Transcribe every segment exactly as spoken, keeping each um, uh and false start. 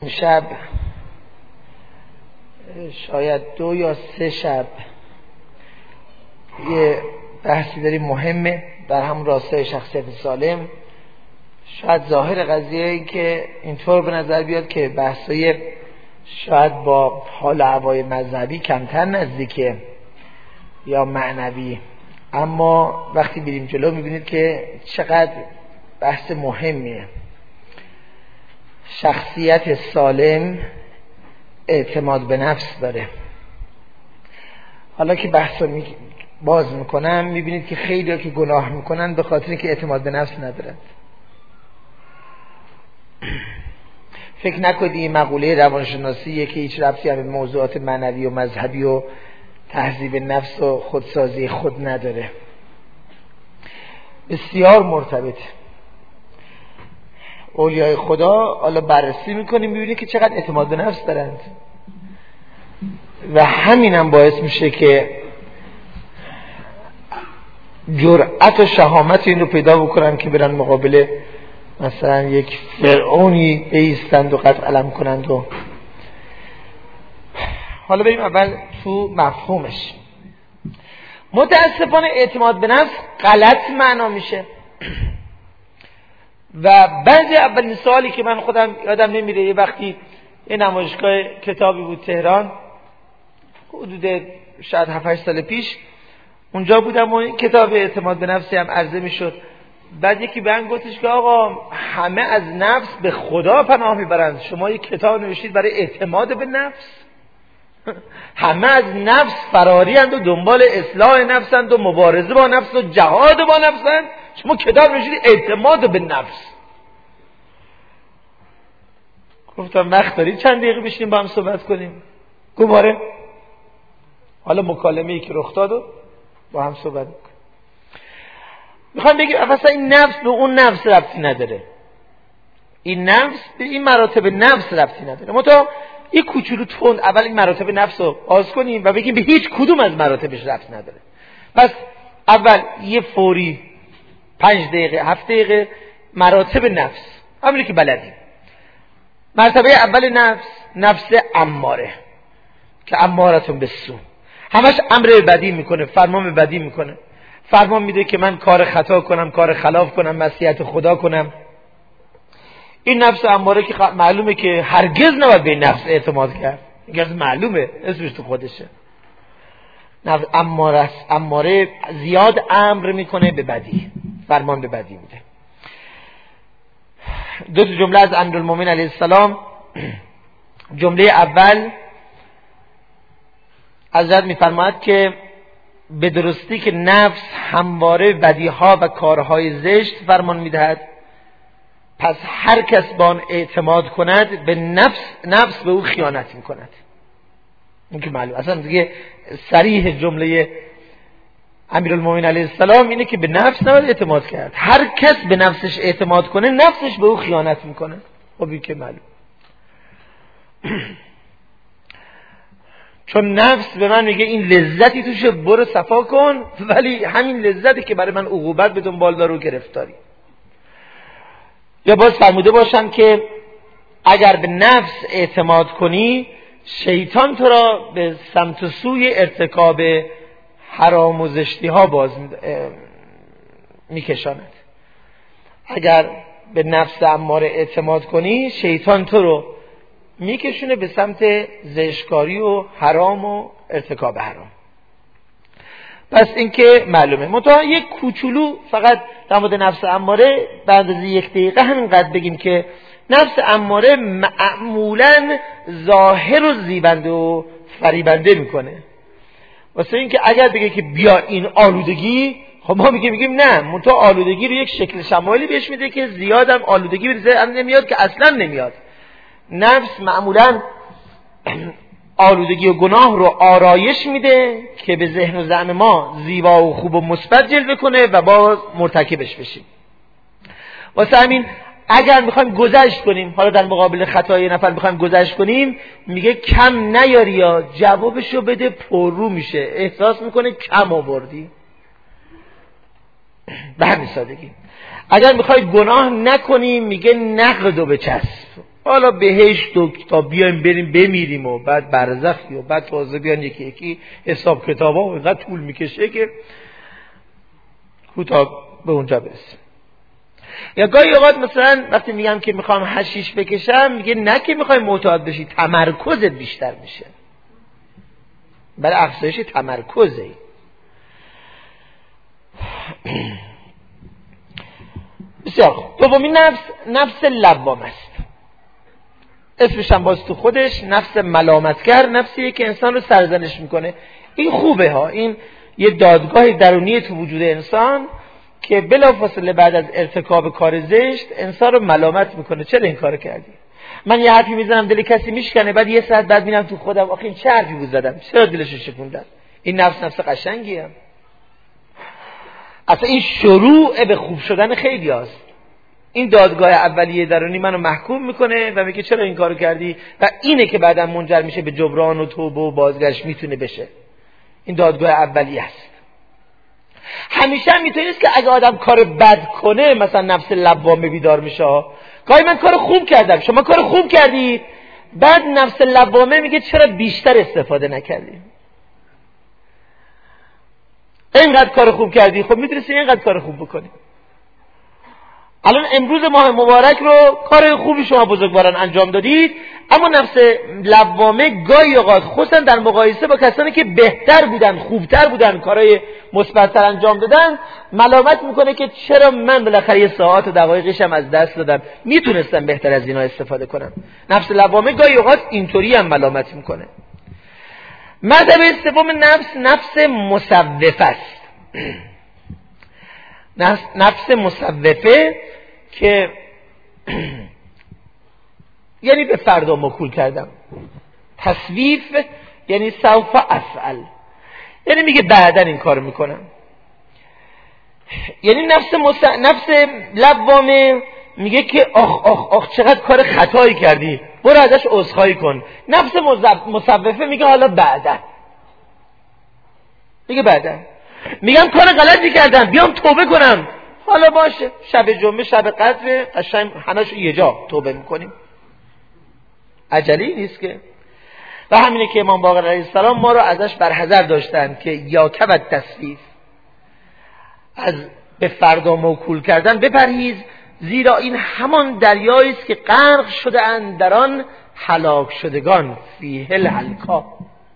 شب شاید دو یا سه شب یه بحثی داریم مهمه در همون راستای شخصیت سالم. شاید ظاهر قضیه این که اینطور به نظر بیاد که بحثای شاید با حال هوای مذهبی کمتر نزدیکه یا معنوی، اما وقتی بریم جلو میبینید که چقدر بحث مهمیه. شخصیت سالم اعتماد به نفس داره. حالا که بحث رو باز میکنم میبینید که خیلی ها که گناه میکنن به خاطر که اعتماد به نفس ندارند. فکر نکنید این مقوله روانشناسیه که هیچ ربطی به موضوعات معنوی و مذهبی و تهذیب نفس و خودسازی خود نداره. بسیار مرتبطه. اولیای خدا حالا بررسی میکنیم میبینید که چقدر اعتماد به نفس دارند و همین هم باعث میشه که جرأت و شهامت این رو پیدا بکنن که برن مقابل مثلا یک فرعونی بایستند و قطع علم کنند. و حالا بریم اول تو مفهومش. متاسفانه اعتماد به نفس غلط معنا میشه و بعضی اولین سوالی که من خودم یادم نمیره، یه وقتی یه نمایشگاه کتابی بود تهران، حدود شاید هفت هشت سال پیش اونجا بودم و این کتاب اعتماد به نفسی هم عرضه میشد. بعد یکی به من گفتش که آقا همه از نفس به خدا پناه میبرند، شما یک کتاب نوشتید برای اعتماد به نفس؟ همه از نفس فراری اند و دنبال اصلاح نفسند و مبارزه با نفس و جهاد با نفسند، شما کتاب نوشتید اعتماد به نفس؟ گفتم وقت داری چند دقیقه بشینیم با هم صحبت کنیم؟ گفت آره. حالا مکالمه‌ای که رخ داد و با هم صحبت کنیم. میخوام بگم اصلا این نفس به اون نفس ربطی نداره، این نفس به این مراتب نفس ربطی نداره. ما تا یه کوچولو تند اول این مراتب نفس رو باز کنیم و بگیم به هیچ کدوم از مراتبش ربط نداره. پس اول یه فوری پنج دقیقه هفت دقیقه مراتب نفس همونی که بلدیم. مرتبه اول نفس نفس اماره که امارتون به سو، همش امر بدی میکنه، فرمان بدی میکنه، فرمان میده که من کار خطا کنم، کار خلاف کنم، معصیت خدا کنم. این نفس اماره که معلومه که هرگز نباید به نفس اعتماد کرد، این معلومه اسمش تو خودشه. نفس اماره است، اماره زیاد امر میکنه به بدی، فرمان به بدی میده. دو تا جمله از امیرالمومنین علیه السلام. جمله اول حضرت میفرماید که به درستی که نفس همواره بدیها و کارهای زشت فرمان میدهد، پس هر کس با آن اعتماد کند به نفس نفس به او خیانت میکند. این که معلوم اصلا دیگه صریح جمله امیرالمومنین علیه السلام اینه که به نفس نباید اعتماد کرد. هر کس به نفسش اعتماد کنه نفسش به او خیانت میکنه. خب این که معلوم. چون نفس به من میگه این لذتی توشه برو صفا کن، ولی همین لذتی که برای من عقوبت به دنبال داره و گرفتاری. یا باز فرموده باشم که اگر به نفس اعتماد کنی شیطان تو را به سمت و سوی ارتکاب حرام و زشتی ها باز میکشاند. اگر به نفس اماره اعتماد کنی شیطان تو رو میکشونه به سمت زشتکاری و حرام و ارتکاب حرام. پس این که معلومه. منتها یک کوچولو فقط در مورد نفس اماره به اندازه یک دقیقه همینقدر بگیم که نفس اماره معمولاً ظاهر و زیبنده و فریبنده میکنه. واسه این که اگر بگه که بیا این آلودگی، خب ما میگیم میگیم نه، منتها آلودگی رو یک شکل شمالی بهش میده که زیادم آلودگی بریزه هم نمیاد که اصلا نمیاد. نفس معمولاً آلودگی و گناه رو آرایش میده که به ذهن و ذهن ما زیبا و خوب و مثبت جلوه کنه و با مرتکبش بشیم. واسه همین اگر میخوایم گذشت کنیم، حالا در مقابل خطای نفر میخوایم گذشت کنیم، میگه کم نیاری یا جوابشو بده پررو میشه، احساس میکنه کم آوردی. به همین سادگی. اگر میخوای گناه نکنی میگه نقدو بچسب، حالا بهشت و تا بیایم بریم بمیریم و بعد برزخی و بعد تازه بیان یکی یکی حساب کتابا و اینقدر طول میکشه که کوتاه به اونجا برسیم. یا گاهی اوقات مثلا وقتی میگم که میخوام حشیش بکشم، میگه نه که میخوای معتاد بشی، تمرکزت بیشتر میشه، برای افزایش تمرکزه. بسیار خوب. دومین نفس نفس لوام است. اسمش هم باز تو خودش نفس ملامتگر، نفسیه که انسان رو سرزنش میکنه. این خوبه ها، این یه دادگاه درونی تو وجود انسان که بلافاصله بعد از ارتکاب کار زشت انسان رو ملامت میکنه. چرا این کارو کردی؟ من یه حرفی میزنم دل کسی میشکنه، بعد یه ساعت بعد میرم تو خودم آخه این چه حرفی بود زدم، چرا دلشو شکوندم؟ این نفس نفس قشنگیه. اصلا این شروع به خوب شدن خیلی هست. این دادگاه اولیه درونی منو محکوم میکنه و میگه چرا این کارو کردی، و اینه که بعداً منجر میشه به جبران و توبه و بازگشت میتونه بشه. این دادگاه اولیه است. همیشه هم میتونه نیست که اگه آدم کار بد کنه مثلا نفس لوامه بیدار میشه. گاهی من کار خوب کردم، شما کار خوب کردی، بعد نفس لوامه میگه چرا بیشتر استفاده نکردی؟ اینقدر کار خوب کردی، خب میتونستی اینقدر کار خوب بکنی. الان امروز ماه مبارک رو کار خوبی شما بزرگواران انجام دادید، اما نفس لوامه گاهی اوقات خصوصا در مقایسه با کسانی که بهتر بودن، خوبتر بودن، کارهای مثبت‌تر انجام دادن، ملامت میکنه که چرا من بالاخره یه ساعت و دقایقش هم از دست دادم، میتونستم بهتر از اینا استفاده کنم. نفس لوامه گاهی اوقات اینطوری هم ملامت میکنه. مرتبه سوم نفس نفس مصوفه است. نفس مصوفه که یعنی به فردا موکول کردم. تصویف یعنی سوف افعل، یعنی میگه بعدا این کار میکنم. یعنی نفس مص... نفس لوامه میگه که آخ آخ آخ چقدر کار خطایی کردی، برو ازش عذرخواهی کن. نفس مصوفه میگه حالا بعدا، میگه بعدا. میگم کار غلطی کردم، بیام توبه کنم، حالا باشه، شب جمعه شب قدر قشنگ همش یه جا توبه میکنیم، عجلی نیست که. و همینه که امام باقر علیه السلام ما رو ازش برحذر داشتن که یا کبد تصویف، از به فردا موکول کردن بپرهیز، زیرا این همان دریایی است که غرق شده اند در آن هلاک شدگان، فیه الهلکا.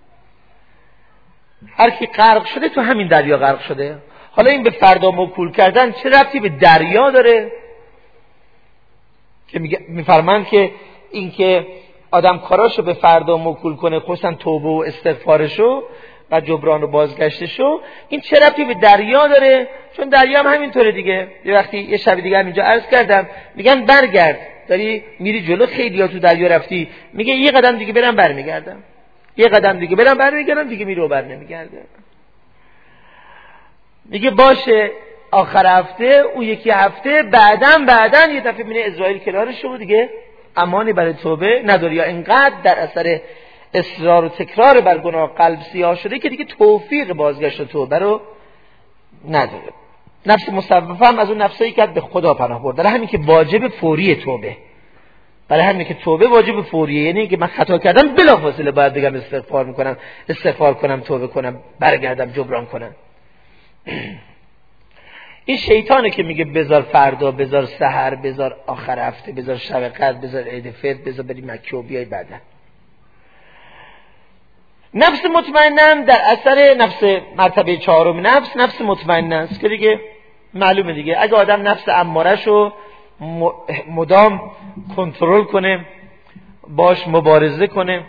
هر کی غرق شده تو همین دریا غرق شده. حالا این به فردا موکول کردن چه ربطی به دریا داره؟ که میفرمند که این که آدم کاراشو به فردا موکول کنه، خصوصا توبه و استغفارشو و جبران و بازگشتشو، این چه ربطی به دریا داره؟ چون دریا هم همینطوره دیگه. یه وقتی یه شب دیگه هم اینجا عرض کردم، میگن برگرد، داری میری جلو، خیلی ها تو دریا رفتی، میگه یه قدم دیگه برم برمیگردم، یه قدم دیگه برم برمیگردم، دیگه میره و بر نمیگرده. میگه باشه آخر هفته، اون یکی هفته بعدن بعدن یه دفعه میبینه اسرائیل کنارش شو، دیگه امانی برای توبه نداری، یا اینقدر در اثر اصرار و تکرار بر گناه قلب سیاه شده که دیگه توفیق بازگشت و توبه رو نداره. نفس مصوفه هم از اون نفسایی که به خدا پناه برد، برای همین که واجب فوری توبه، برای همین که توبه واجب فوریه، یعنی که من خطا کردم بلافاصله باید بگم استغفار میکنم، استغفار کنم، توبه کنم، برگردم، جبران کنم. این شیطانه که میگه بذار فردا، بذار سحر، بذار آخر هفته، بذار شب قدر، بذار عید فطر، بذار بری مکه و بیای بعدا. نفس مطمئنم در اثر نفس مرتبه چهارم نفس نفس مطمئن است که دیگه معلومه دیگه. اگه آدم نفس اماره‌شو مدام کنترل کنه، باش مبارزه کنه،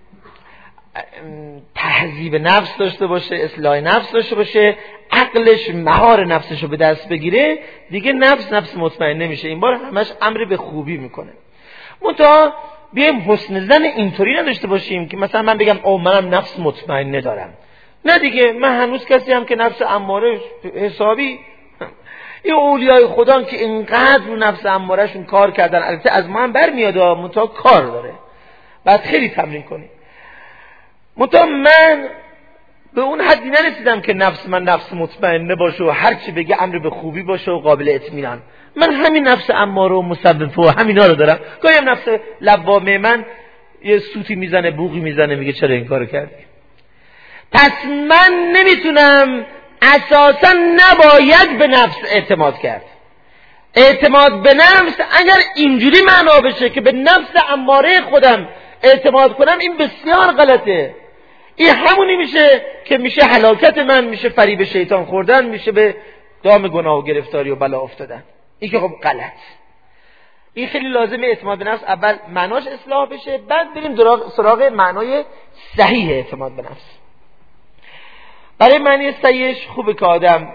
تهذیب نفس داشته باشه، اصلاح نفس داشته باشه، عقلش مهار نفسشو به دست بگیره، دیگه نفس نفس مطمئن نمیشه. این بار همش امر به خوبی میکنه. منتها بیایم حسن زن اینطوری نداشته باشیم که مثلا من بگم او منم نفس مطمئن ندارم. نه دیگه، من هنوز کسی هم که نفس اماره حسابی، این اولیای خدا که اینقدر رو نفس امارهشون کار کردن، البته از ما هم برمیاد، منتها کار داره، بعد خیلی تمرین کنی. منتها من به اون حدی نرسیدم که نفس من نفس مطمئنه باشه و هر چی بگه امر به خوبی باشه و قابل اطمینان. من همین نفس اماره و مسوفه و همینا رو دارم. گاهی هم نفس لوامه من یه سوتی میزنه، بوقی میزنه، میگه چرا این کارو کردی. پس من نمیتونم، اساسا نباید به نفس اعتماد کرد. اعتماد به نفس اگر اینجوری معنا بشه که به نفس اماره خودم اعتماد کنم، این بسیار غلطه. این همونی میشه که میشه هلاکت من، میشه فریب شیطان خوردن، میشه به دام گناه و گرفتاری و بلا افتادن. این که خب غلط. این خیلی لازمه اعتماد به نفس اول معناش اصلاح بشه، بعد بریم سراغ معنای صحیح اعتماد به نفس. برای معنی صحیحش خوبه که آدم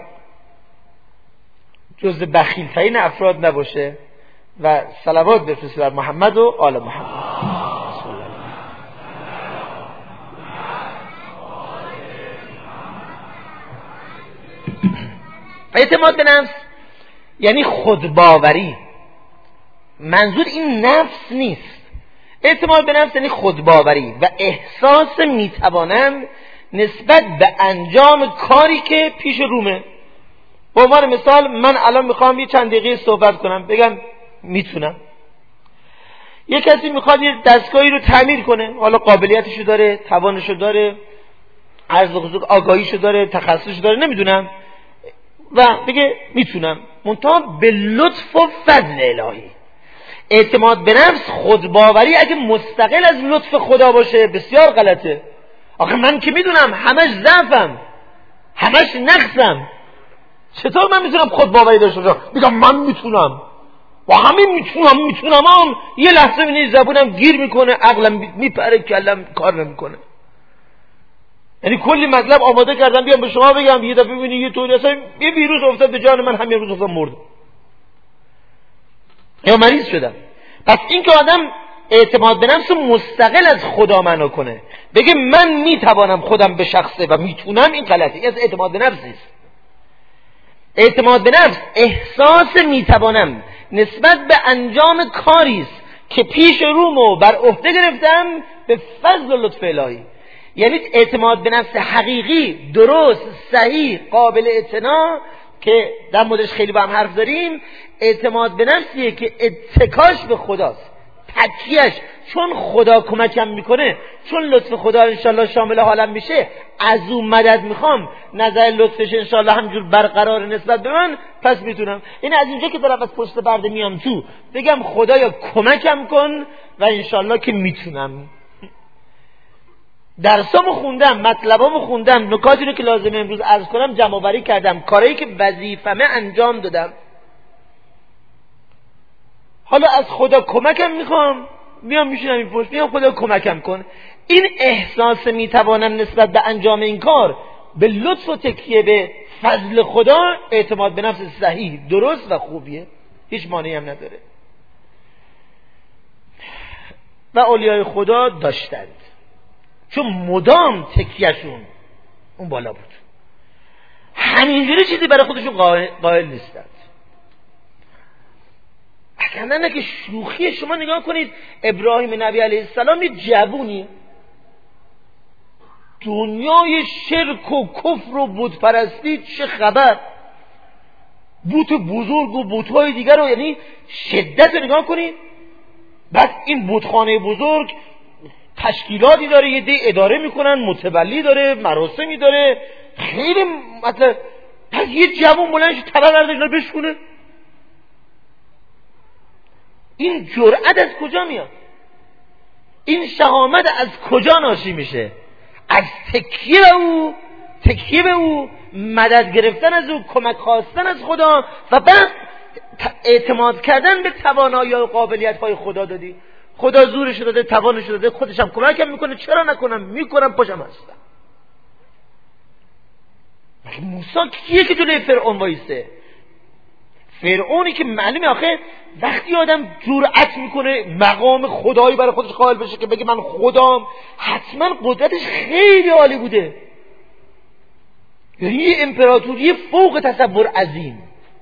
جزء بخیل ترین افراد نباشه و صلوات بفرسته بر محمد و آل محمد. اعتماد به نفس یعنی خودباوری. منظور این نفس نیست. اعتماد به نفس یعنی خودباوری و احساس میتوانم نسبت به انجام کاری که پیش رومه. به عنوان مثال من الان میخوام یه چند دقیقه صحبت کنم، بگم میتونم. یه کسی میخواد یه دستگاهی رو تعمیر کنه، حالا قابلیتشو داره، توانشو داره، عرض خصوص آگاهیشو داره، تخصصشو داره، نمیدونم، و بگه میتونم، منتها به لطف و فضل الهی. اعتماد به نفس خودباوری اگه مستقل از لطف خدا باشه بسیار غلطه. آخه من که میدونم همش ضعفم، همش نقصم، چطور من میتونم خودباوری داشته باشم بگم من میتونم و همین میتونم میتونم هم یه لحظه بینی زبونم گیر میکنه، عقلم میپره، کلم کار نمیکنه. یعنی کلی مطلب آماده کردم بیام به شما بگم، یه دفعه ببینید یه طوری اصلا یه ویروس افتاد به جان من، همین روز افتاد مردم یا مریض شدم. پس این که آدم اعتماد به نفس مستقل از خدا منو کنه، بگه من میتوانم خودم به شخصه و میتونم، این غلطه. این از اعتماد به نفس نیست. اعتماد به نفس احساس میتوانم نسبت به انجام کاری است که پیش رومو بر عهده گرفتم به فضل و لطف الهی. یعنی اعتماد به نفس حقیقی، درست، صحیح، قابل اعتنا که در موردش خیلی با هم حرف داریم، اعتماد به نفسیه که اتکاش به خداست، تکیهش چون خدا کمکم میکنه، چون لطف خدا انشالله شامل حالم میشه، از اون مدد میخوام، نظر لطفش انشالله همجور برقرار نسبت به من، پس میتونم. این از اینجا که دارم از پشت پرده میام تو بگم خدایا کمکم کن و انشالله که میتونم. درسامو خوندم، مطلبامو خوندم، نکاتی رو که لازمه امروز عرض کنم جمع آوری کردم، کارهایی که وظیفمه انجام دادم. حالا از خدا کمکم میخوام، میام میشینم این پشت، میام خدا کمکم کن. این احساس میتوانم نسبت به انجام این کار به لطف و تکیه به فضل خدا، اعتماد به نفس صحیح، درست و خوبیه، هیچ مانعی هم نداره. و اولیای خدا داشتند، چون مدام تکیهشون اون بالا بود، همینجوری چیزی برای خودشون قائل نیستند. اگر نه که شوخی، شما نگاه کنید ابراهیم نبی علیه السلام یه جوونی، دنیای شرک و کفر و بت پرستی چه خبر، بت بزرگ و بت‌های دیگر رو، یعنی شدت رو نگاه کنید. بعد این بتخانه بزرگ تشکیلاتی داره، یه دی اداره میکنن، متولی داره، مراسمی داره، خیلی مثلا. پس یه جوون بلندش تبر برداشت رو بشکونه. این جرأت از کجا میاد؟ این شهامت از کجا ناشی میشه؟ از تکیه به او، تکیه به او، مدد گرفتن از او، کمک خواستن از خدا و بعد اعتماد کردن به توانایی و قابلیت های خدا دادی. خدا زورش داده، توانش داده، خودش هم کمکم میکنه، چرا نکنم؟ میکنم، پاشم هستم. موسی کیه که جلوی فرعون وایسته؟ فرعونی که معلومه آخه وقتی آدم جرأت میکنه مقام خدایی برای خودش قائل بشه که بگه من خدام، حتما قدرتش خیلی عالی بوده، یعنی یه امپراتوری فوق تصور عظیم،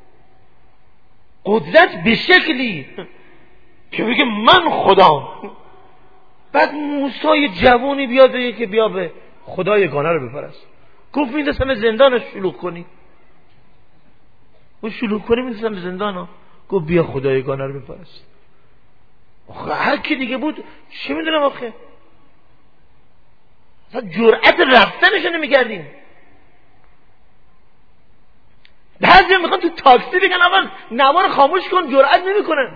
قدرت به شکلی که بگه من خدام. بعد موسی جوانی بیاد بگه که بیا به خدای یگانه رو بپرست. گفت می‌رسم به زندان شلوغ کنی. او شلوغ کنی می‌رسم به زندان ها. گفت بیا خدایگانه رو بپرست. آخه هر کی دیگه بود چه میدونم آخه، اصلا جرأت رفتنش نمی‌کردیم. بعضی میخوان تو تاکسی بگن آقا نوا رو خاموش کن، جرأت نمیکنن.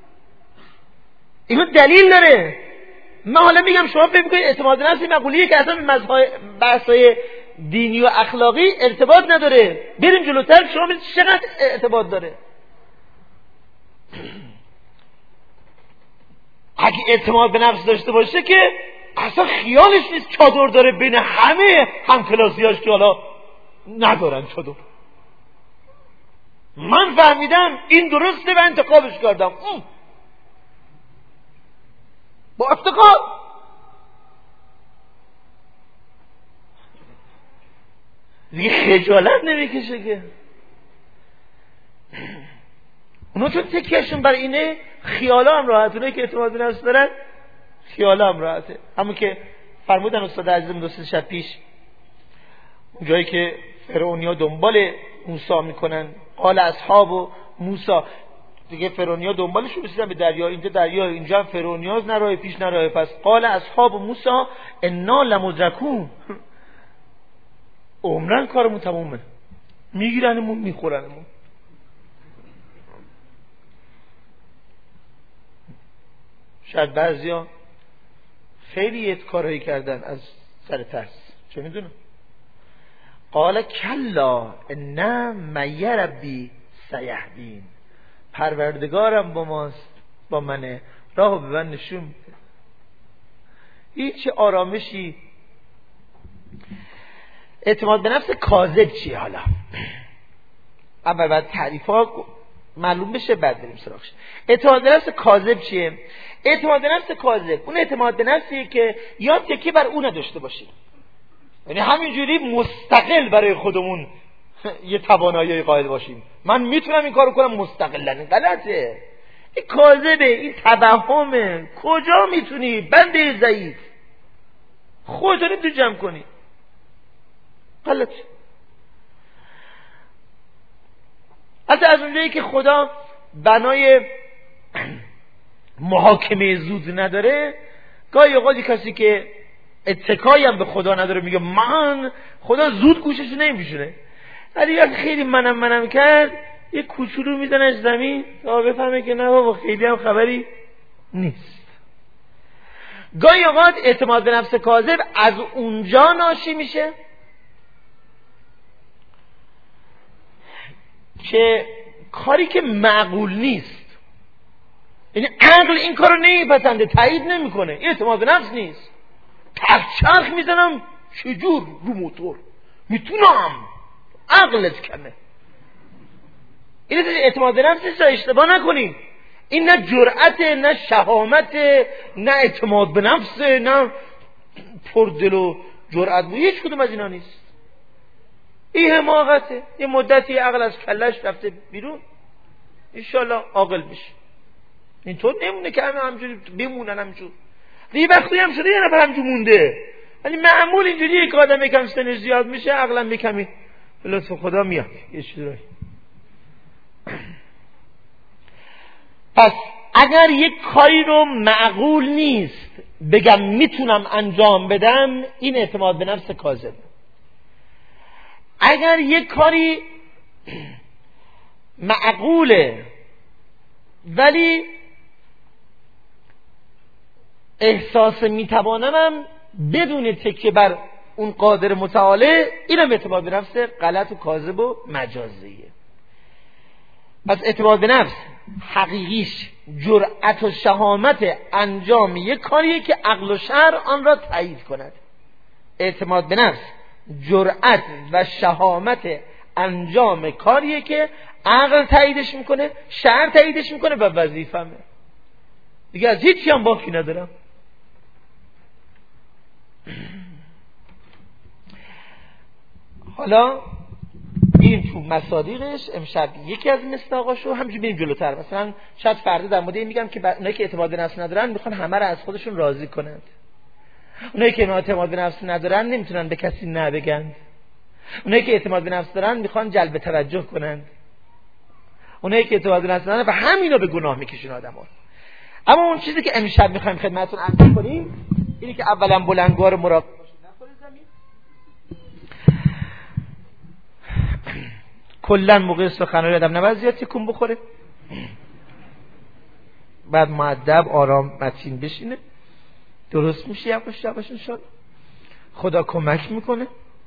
اینو دلیل داره. من حالا میگم شما فکر میکنید اعتماد به نفس مقولیه که اصلا به بحث‌های دینی و اخلاقی ارتباط نداره. بریم جلوتر شما ببینید چقدر ارتباط داره. اگه اعتماد به نفس داشته باشه که اصلا خیالش نیست چادر داره بین همه همکلاسیاش که حالا ندارن چادر. من فهمیدم این درسته و انتخابش کردم ام. با افتخار. دیگه خجالت نمیکشه که. اونا چون تکیهشون بر اینه خیالا هم راحت. اونایی که اعتماد به نفس دارن خیالا هم راحته. همون که فرمودن استاد عزیزم دو سه شب پیش، اون جایی که فرعونیا دنبال موسی میکنن، قال اصحاب و موسی، دیگه فرعونیا دنبالش رسیدن به دریا، اینجا دریا، اینجا فرعونیا نه راه پیش نه راه پس. قال اصحاب موسی انا لمدرکون، عمرن کارمون تمومه، میگیرنمون میخورنمون. شاید بعضیا خیلی کارهایی کردن از سر ترس، چه میدونم. قال کلا ان معی ربی سیهدین، پروردگارم با ماست، با منه، راهو به من نشون میده. هیچ آرامشی. اعتماد به نفس کاذب چیه حالا؟ اول بعد تعریفا معلوم بشه بعد بریم سراغش. اعتماد به نفس کاذب چیه؟ اعتماد به نفس کاذب اون اعتماد به نفسیه که یا تکی بر اون نداشته باشیم، یعنی همینجوری مستقل برای خودمون یه توانایی قائل باشیم، من میتونم این کارو کنم مستقلا. این غلطه، این کاذبه، این توهمه. کجا میتونی بنده ضعیف خودت رو تو جمع کنی؟ غلط. حتی از اونجایی که خدا بنای محاکمه زود نداره، گاهی اوقات کسی که اتکایی هم به خدا نداره میگه من، خدا زود گوشش نمیشونه، ولی یا خیلی منم منم کرد یه کوچولو میزنش زمین تا بفهمه که نه بابا خیلی هم خبری نیست. گاهی اوقات اعتماد به نفس کاذب از اونجا ناشی میشه که کاری که معقول نیست، یعنی عقل این کارو نمیپسنده، تایید نمیکنه، این اعتماد به نفس نیست. پرچرخ میزنم چجور رو موتور میتونم، عقلت کمه. این اعتماد به نفس نیست، اشتباه نکنیم. این نه جرأت، نه شهامت، نه اعتماد به نفس، نه پردل و جرأت بود، هیچ کدوم از اینا نیست. این حماقته. یه مدتی عقل از کلش رفته بیرون، انشالله عاقل بشه. اینطور نمونه که همه همجوری بمونن همجور. یه وقتی هم شده یه نفر همجور مونده، ولی معمول اینجوریه که آدم یکم سنش زیاد میشه عقلم بکمی به لطف خدا میاد یه چیزی. پس اگر یک کاری رو معقول نیست بگم میتونم انجام بدم، این اعتماد به نفس کاذب. اگر یک کاری معقوله ولی احساس میتوانم بدون تکیه بر اون قادر متعاله، اینم اعتماد به نفس غلط و کاذب و مجازیه. پس اعتماد به نفس حقیقیش جرأت و شهامت انجام یک کاریه که عقل و شرع آن را تایید کند. اعتماد به نفس جرأت و شهامت انجام کاریه که عقل تاییدش میکنه، شرع تاییدش میکنه و وظیفمه. دیگه از هیچی هم باکی ندارم. حالا این تو مصادیقش امشب یکی از مصداقاشو همینجوری بریم جلوتر. مثلا شاید فردا در مورد این میگم که اونایی که اعتماد به نفس ندارن میخوان همه رو از خودشون راضی کنند. اونایی که اعتماد به نفس ندارن نمیتونن به کسی نه بگن. اونایی که اعتماد به نفس دارن میخوان جلب توجه کنن، اونایی که اعتماد به نفس دارن و همینو به گناه میکشن آدمو. اما اون چیزی که امشب میخوایم خدمتتون عرض کنیم اینه که اولا بلندگوار مراقب باشید نخوره زمین. کلا موقع سخنرانی آدم نباید زیاد تکون بخوره، بعد مؤدب آرام متین بشینه، درست میشه یواش یواش انشالله، خدا کمک میکنه.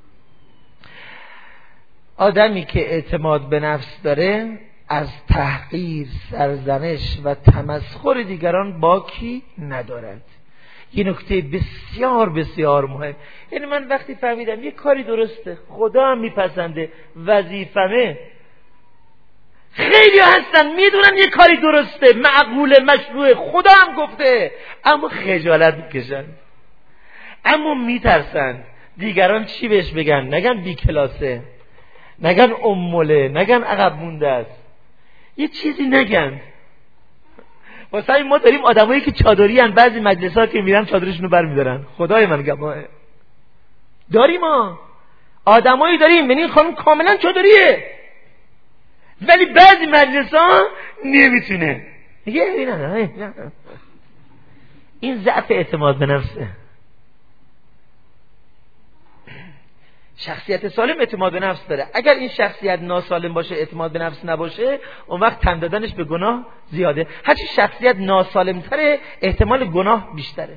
آدمی که اعتماد به نفس داره از تحقیر، سرزنش و تمسخر دیگران باکی ندارد. یه نکته بسیار بسیار مهم. یعنی من وقتی فهمیدم یه کاری درسته، خدا هم میپسنده، وظیفمه، خیلی هستن میدونن یه کاری درسته، معقوله، مشروعه، خدا هم گفته، اما خجالت میکشن، اما میترسن دیگران چی بهش بگن، نگن بی کلاسه، نگن اموله، نگن عقب مونده است، یه چیزی نگن. واسه این ما داریم آدمایی که چادری ان، بعضی مجلس‌ها که میرن چادرشونو برمی‌دارن، خدای من گواهه. داریم ما آدمایی داریم، یعنی خانم کاملا چادریه، ولی بعضی مجلس‌ها نمیتونه. میگه اینا این ضعف اعتماد به نفسه. شخصیت سالم اعتماد به نفس داره. اگر این شخصیت ناسالم باشه، اعتماد به نفس نباشه، اون وقت تن دادنش به گناه زیاده. هرچی شخصیت ناسالم تره احتمال گناه بیشتره.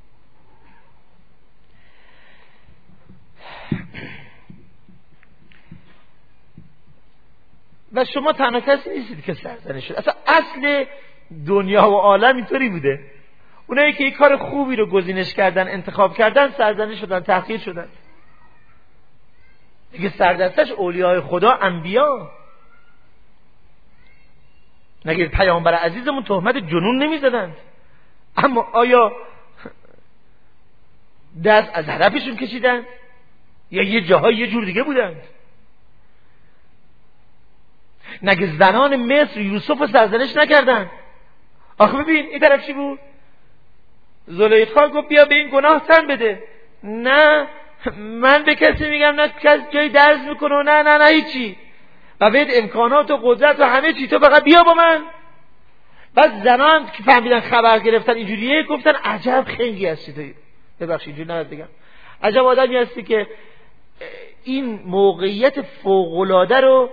و شما تنها کسی نیستید که سرزنش شد. اصلا اصل دنیا و عالم اینطوری بوده. اونایی که یک کار خوبی رو گزینش کردن، انتخاب کردن، سرزنش شدن، تحقیر شدن. دیگه سردستش اولیاء خدا، انبیا. نگه پیامبر عزیزمون تهمت جنون نمیزدند، اما آیا دست از هدفشون کشیدن یا یه جاهای یه جور دیگه بودند؟ نگه زنان مصر یوسف رو سرزنش نکردن؟ آخه ببین این طرف چی بود؟ زلیخا گفت بیا به این گناه تن بده. نه من به کسی میگم نه کسی جایی درز میکنه، نه نه نه هیچی، و بهت امکانات و قدرت و همه چی، تو فقط بیا با من. بعد زنان که فهمیدن خبر گرفتن اینجوریه گفتن عجب خنگی هستی تو، ببخشید اینجوری نباید بگم، عجب آدمی هستی که این موقعیت فوق‌العاده رو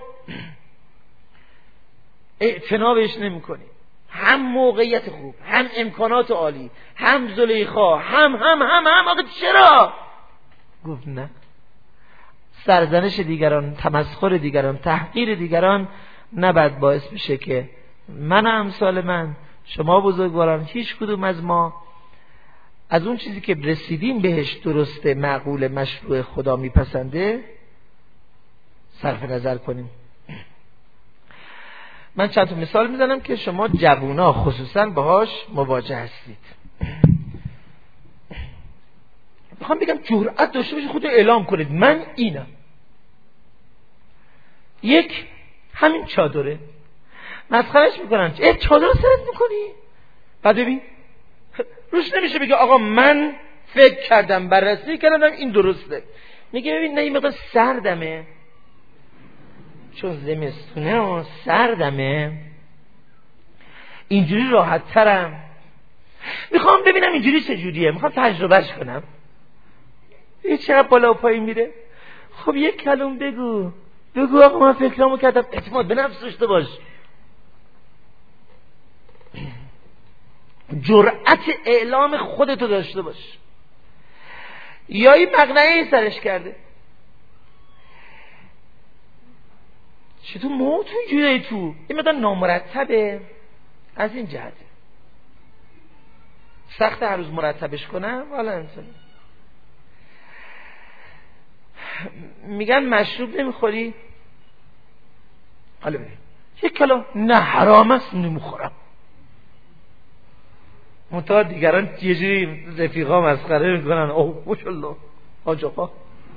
اعتنا بهش نمی‌کنی، هم موقعیت خوب، هم امکانات عالی، هم زلیخا، هم هم هم هم آقا چرا؟ گفت نه، سرزنش دیگران، تمسخر دیگران، تحقیر دیگران نباید باعث بشه که من امثال من، شما بزرگواران، هیچ کدوم از ما از اون چیزی که رسیدیم بهش درسته، معقول، مشروع، خدا میپسنده صرف نظر کنیم. من چند تا مثال میزنم که شما جوونا خصوصا باهاش مواجه هستید. میخوام بگم جرأت داشته باشید خودتون اعلام کنید من اینم. یک، همین چادره مسخرهش میکنن، ای چادر رو سرت میکنی؟ بعد ببین روش نمیشه بگه آقا من فکر کردم، بررسی کردم، این درسته. میگه ببین نه این مقدار سردمه، چون زمستونه و سردمه، اینجوری راحت ترم، میخوام ببینم اینجوری چجوریه، میخوام تجربهش کنم. یه چقدر بالا و پایین میره. خب یک کلام بگو بگو آقا من فکرامو کردم. اعتماد به نفس داشته باش، جرأت اعلام خودتو داشته باش. یا این مقنعه سرش کرده، چطور موت اینجوری تو این مقدار نامرتبه، از این جهته سخت هر روز مرتبش کنم. حالا انسان میگن مشروب نمیخوری، حالا ببین یک کلا نه حرام است نمیخورم. منتها دیگران یه جوری رفیقا مسخره میکنن، اوه ماشاءالله حاج آقا.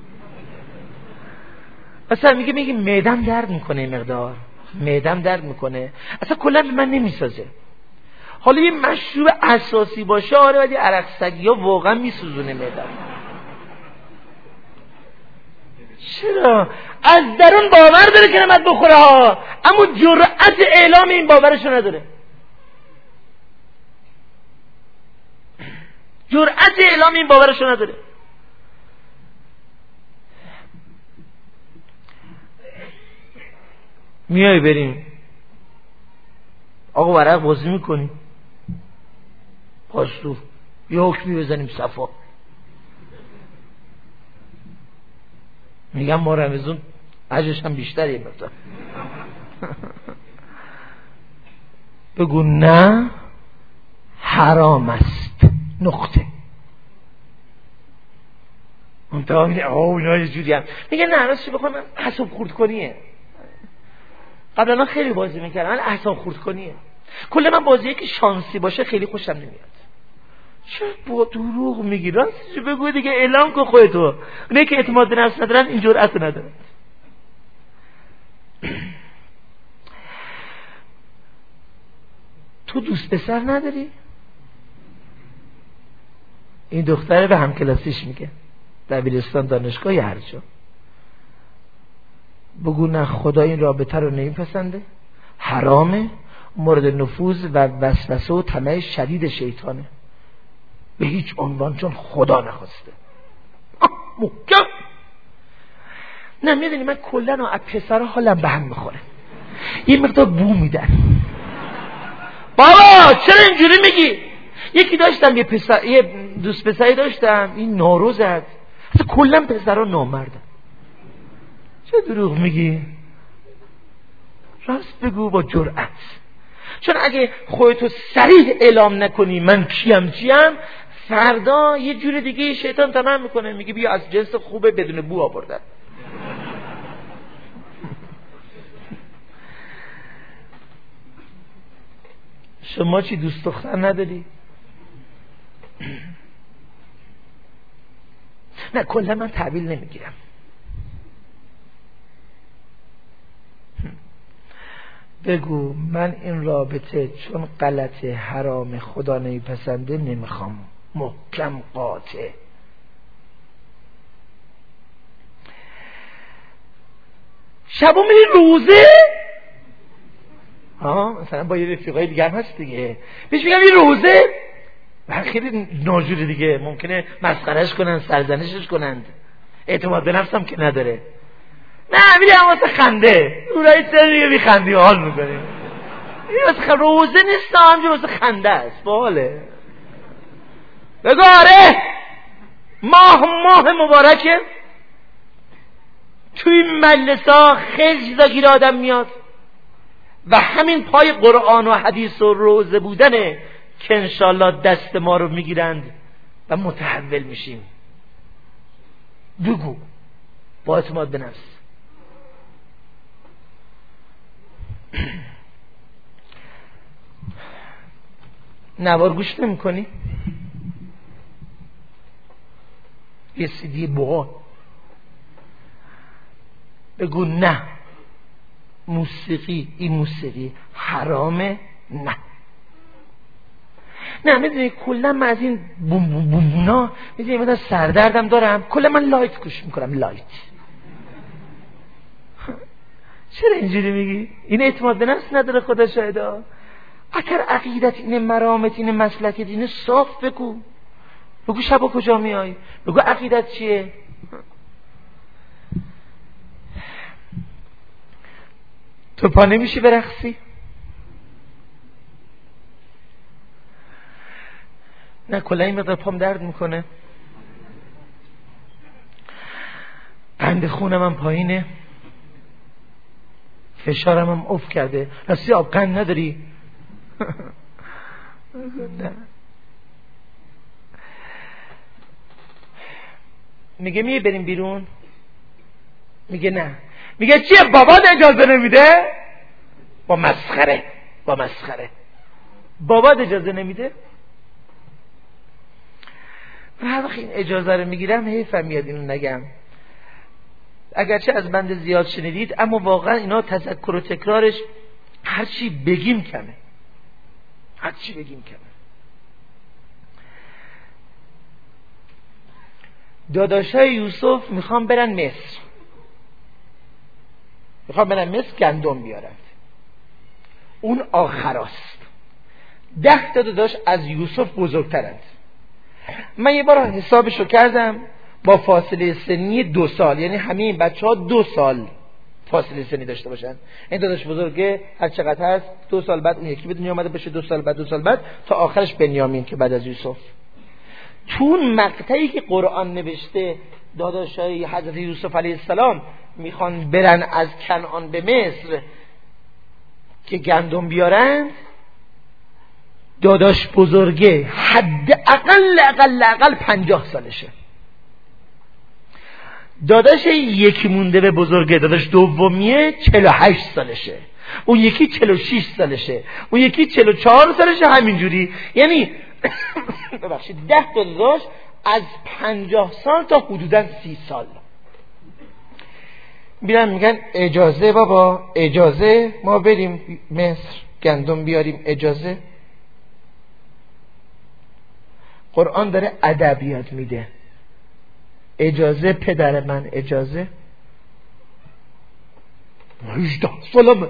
اصلا میگه میگه معدم درد میکنه، مقدار معدم درد میکنه، اصلا کلا به من نمیسازه. حالا یه مشروب اساسی باشه آره، ولی عرق سگی ها واقعا میسوزونه معدم. چرا؟ از درون باور داره که نمد بخوره ها، اما جرأت اعلام این باورشو نداره. جرأت اعلام این باورشو نداره. میای بریم آقا ورق بازی میکنیم، پاسو یه حکمی بزنیم صفا، میگم ما رمضان اجرش هم بیشتره مثلا. بگو نه حرام است، نقطه. منتها میگه آه اینا یه جوری هم میگه نه راستش بخوام اعصاب خورد کنیه. قبلا خیلی بازی میکردم ولی اعصاب خورد کنیه. کل من بازیه که شانسی باشه خیلی خوشم نمیاد. چه با دروغ میگی؟ راستش بگو دیگه، اعلام کن خودتو. اونایی که اعتماد به نفس ندارن این جرأت ندارن. تو دوست پسر نداری؟ این دختره به همکلاسیش میگه دبیرستان، دانشگاه، هر جا. بگو نه خدا این رابطه رو نمیپسنده، حرامه، مورد نفوذ و وسوسه و طمع شدید شیطانه، به هیچ عنوان، چون خدا نخواسته. محکم. نه میدونی من کلن و از پسرها حالم به هم میخوره، یه مقدار بو میدن. بابا چرا اینجوری میگی؟ یکی داشتم یه پسر، یه دوست پسری داشتم، این نارو زد. اصلا کلن پسرها نامردن. چه دروغ میگی؟ راست بگو با جرأت. چون اگه خودتو صریح اعلام نکنی من کیم چیم، فردا یه جور دیگه شیطان تمام میکنه، میگه بیا از جنس خوبه بدون بو آوردن. شما چی دوست دختر نداری؟ نه کلا من تحویل نمیگیرم. بگو من این رابطه چون غلطه، حرام، خدا نمیپسنده نمیخوام. محکم قاطع. شبا میری روزه؟ ها مثلا با یه رفیقای دیگه هم هست دیگه، بهش میگم این روزه، و خیلی ناجوره دیگه، ممکنه مسخرهش کنن، سرزنشش کنند، اعتماد به نفسم که نداره. نه میری هم واسه خنده، اونایی سر دیگه بی خندی حال میکنیم. این واسه روزه نیست، همجور واسه خنده است، باله. بگو آره ماه ماه مبارکه، توی مجلسا خیلی چیزا گیر آدم میاد و همین پای قرآن و حدیث و روزه بودنه که انشالله دست ما رو میگیرند و متحول میشیم. بگو با اعتماد به نفس. نوار گوش نمی کنی؟ یه سیدی بوها. بگو نه موسیقی، این موسیقی حرامه. نه نه میدونی کلا من از این بوم بوم بومونا میدونی من سردردم دارم، کلا من لایت گوش میکنم. لایت. چرا اینجوری میگی؟ این اعتماد به نفس نداره خدا شاهدا. اگر عقیدت اینه، مرامت اینه، مسلکت اینه، صاف بگو. بگو شبا کجا میای، بگو عقیدت چیه. تو پا نمیشی برقصی؟ نه کلا این مقدار پام درد میکنه، قند خونم هم پایینه، فشارم هم افت کرده. راستی آب قند نداری؟ نه. میگه میگه بریم بیرون؟ میگه نه. میگه چیه بابات اجازه نمیده؟ با مسخره، با مسخره. بابات اجازه نمیده؟ هر وقت این اجازه رو میگیرم حیفم میاد اینو نگم، اگرچه از بنده زیاد شنیدید، اما واقعا اینا تذکر و تکرارش هرچی بگیم کمه، هرچی بگیم کمه. داداشای یوسف میخوام برن مصر. میخوام برن مصر گندم بیارند. اون آخراست. ده تا داداش از یوسف بزرگترند. من یه بار حسابشو کردم با فاصله سنی دو سال، یعنی همه این بچه ها دو سال فاصله سنی داشته باشن. این داداش بزرگه هر چقدر هست دو سال بعد اون یکی به دنیا اومده بشه، دو سال بعد دو سال بعد تا آخرش بنیامین که بعد از یوسف. تو اون مقطعی که قرآن نوشته داداشای حضرت یوسف علیه السلام میخوان برن از کنعان به مصر که گندم بیارن، داداش بزرگه حد اقل اقل اقل پنجاه سالشه. داداش یکی مونده به بزرگه، داداش دومیه چهل و هشت سالشه، اون یکی چهل و شش سالشه، اون یکی چهل و چهار سالشه، همینجوری. یعنی ببخشید ده تا داداش از پنجاه سال تا حدوداً سی سال میرن میگن اجازه بابا، اجازه ما بریم مصر گندم بیاریم، اجازه. قرآن داره ادبیات میده. اجازه پدر من، اجازه هجده سالمه.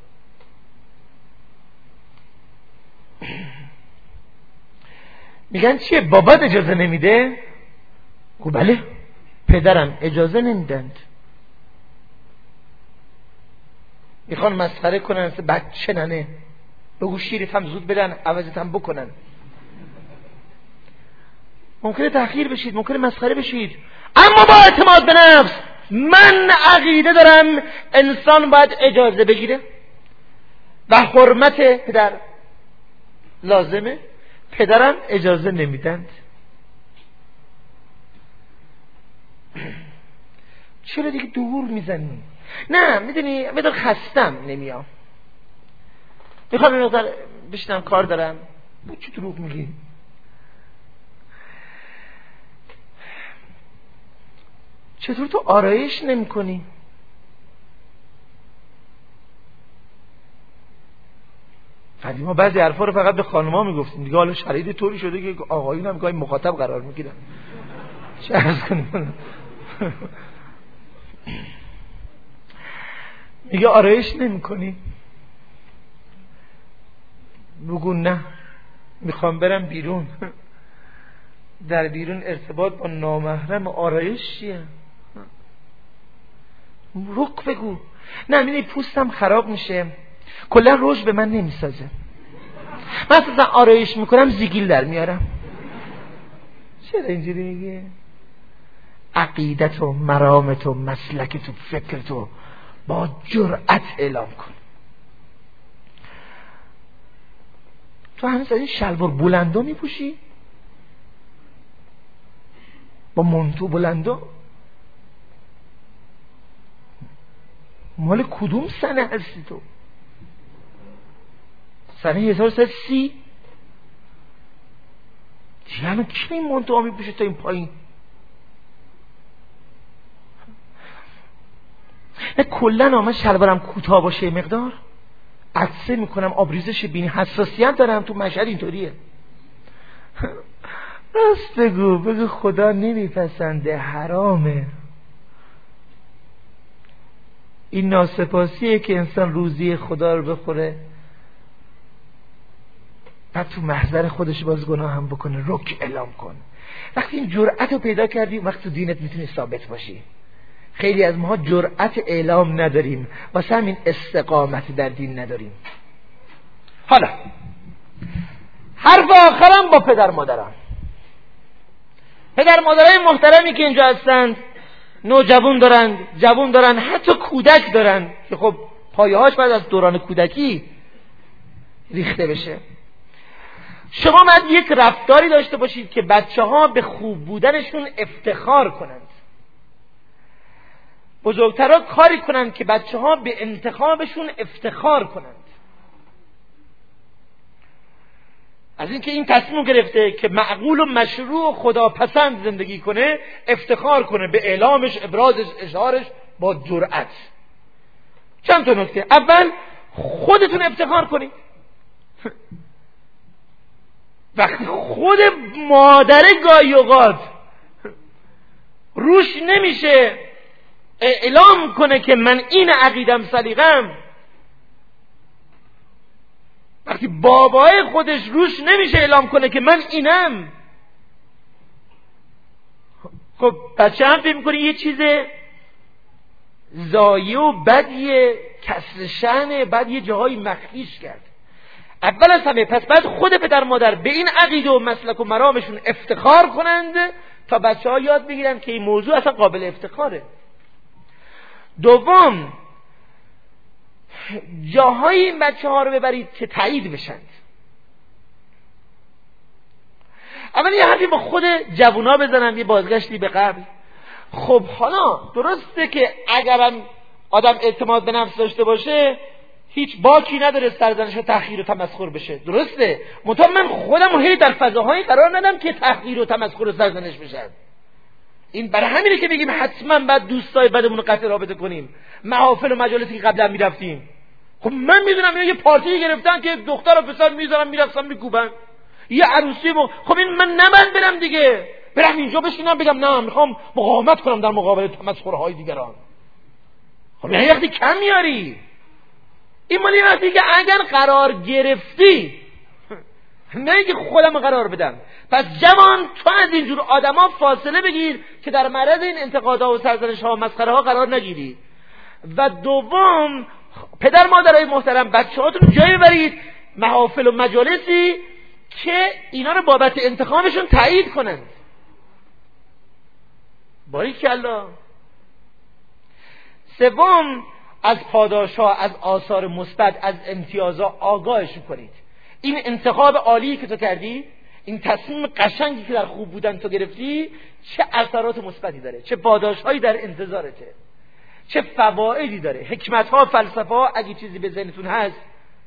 میگن چیه بابات اجازه نمیده؟ گو بله پدرم اجازه نمیدند. میخوان مسخره کنن بچه ننه، بگو شیرت هم زود بدن عوضت هم بکنن. ممکنه تحقیر بشید، ممکنه مسخره بشید، اما با اعتماد به نفس من عقیده دارم انسان باید اجازه بگیره و حرمت پدر لازمه. پدرم اجازه نمیدند. چرا دیگه دور میزنی؟ نه میدونی میدونی خستم نمیام، میخوام این مقدار بشنم کار دارم. با چی دروغ میگی؟ چطور تو آرایش نمی کنی؟ قدیما بعضی حرفا رو فقط به خانم‌ها میگفتیم، دیگه حالا شرایط طوری شده که آقایون هم گاهی مخاطب قرار میگیرن. چه عرض کنیم؟ میگه آرایش نمی کنی؟ بگو نه میخوام برم بیرون. در بیرون ارتباط با نامحرم آرایش چیه؟ رک بگو. نه میدونی پوستم خراب میشه، کلا روش به من نمیسازه، من اصلا آرایش میکنم زیگیل در میارم. چرا اینجوری میگه؟ عقیدت و مرامت و مسلکت و فکرت و با جرأت اعلام کن. تو هنوز از این شلوار بلندو میپوشی؟ با منتو بلندو؟ مال کدوم سنه هستی تو؟ سنه هزار و سیصد و سی؟ یعنی کی این منتو ها میپوشه تا این پایین؟ نه کلن آمد شلوارم کوتاه باشه مقدار عدسه میکنم، آبریزش بینی، حساسیت دارم. تو مشهد اینطوریه. راست بگو، بگو خدا نمیپسنده، حرامه. این ناسپاسیه که انسان روزی خدا رو بخوره بعد تو محضر خودش باز گناه هم بکنه. رک اعلام کن. وقتی این جرأت رو پیدا کردی وقت تو دینت میتونی ثابت باشی. خیلی از ماها جرأت اعلام نداریم، واسه همین استقامت در دین نداریم. حالا حرف آخرم با پدر مادرم. پدر مادرای محترمی که اینجا هستند، نوجوان دارند، جوان دارند، حتی کودک دارند که خب پایه‌هاش بعد از دوران کودکی ریخته بشه. شما باید یک رفتاری داشته باشید که بچه‌ها به خوب بودنشون افتخار کنند. بزرگترها کاری کنند که بچه‌ها به انتخابشون افتخار کنند. از اینکه این تصمیم گرفته که معقول و مشروع و خداپسند زندگی کنه، افتخار کنه به اعلامش، ابرازش، اشعارش با جرأت. چند تا نکته. اول، خودتون افتخار کنید. وقتی خود مادر گاهی اوقات روش نمیشه اعلام کنه که من این عقیدم سلیقم، وقتی بابای خودش روش نمیشه اعلام کنه که من اینم، خب بچه هم فکر میکنه یه چیز زایه و بدیه، کسر شأنه، بعد یه جاهای مخفیش کرد. اول از همه پس بعد خود پدر مادر به این عقیده و مسلک و مرامشون افتخار کنند تا بچه ها یاد بگیرن که این موضوع اصلا قابل افتخاره. دوم، جاهای این بچه ها رو ببرید که تایید بشند. اول یه حرفی با خود جوونا بزنم، یه بازگشتی به قبل. خب حالا درسته که اگرم آدم اعتماد به نفس داشته باشه هیچ باکی نداره سرزنش و تحقیر و تمسخر بشه، درسته؟ منتها من خودم هی در فضاهایی قرار ندم که تحقیر و تمسخر و سرزنش بشن. این برای همینه که بگیم حتما بعد دوستای بدمون رو قطع رابطه کنیم. محافل و مجالسی که قبلا میرفتیم، خب من میدونم اینا یه پارتی گرفتن که دختر و پسر میذارن میرفتن میکوبن، یه عروسی با... خب این من نباید برم دیگه، برم اینجا بشینم بگم نه میخوام مقاومت کنم در مقابل تمسخرهای دیگران. خب یه وقتی کم میاری. این مالی وقتی که اگر قرار گرفتی نه که خودم قرار بدم. پس جوان تو از اینجور آدما فاصله بگیر که در معرض این انتقادها و سرزنش‌ها و مسخره‌ها قرار نگیری. و دوم، پدر مادرای محترم بچه‌هاتون جایی برید محافل و مجالسی که اینا رو بابت انتخابشون تایید کنند. باریکالله. سوم، از پاداش‌ها، از آثار مثبت، از امتیازها آگاهشون کنید. این انتخاب عالی که تو کردی، این تصمیم قشنگی که در خوب بودن تو گرفتی، چه اثرات مثبتی داره، چه پاداش‌هایی در انتظارته، چه فوایدی داره، حکمت‌ها، فلسفه‌ها. اگه چیزی به ذهنتون هست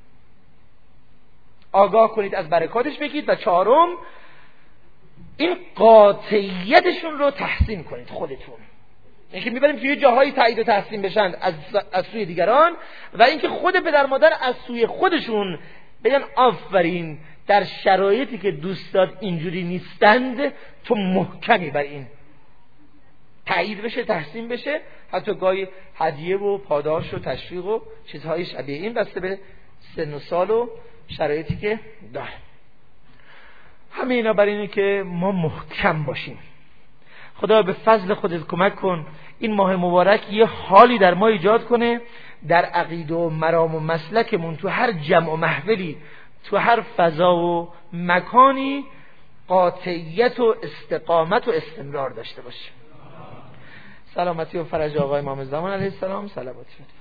آگاه کنید، از برکاتش بگید. و چهارم، این قاطعیتشون رو تحسین کنید خودتون. اینکه میبریم توی جاهای تایید و تحسین بشن از از سوی دیگران، و اینکه خود پدر مادر از سوی خودشون بگن آفرین، در شرایطی که دوستات اینجوری نیستند تو محکمی بر این تایید بشه، تحسین بشه، حتی گاهی هدیه و پاداش و تشویق و چیزهای شبیه این، بسته به سن و سال و شرایطی که داره. همه اینا برای اینه که ما محکم باشیم. خدا به فضل خودت کمک کن این ماه مبارک یه حالی در ما ایجاد کنه، در عقیده و مرام و مسلکمون، تو هر جمع و محفلی، تو هر فضا و مکانی قاطعیت و استقامت و استمرار داشته باشه. سلامتی و فرج آقای امام زمان علیه السلام. صلوات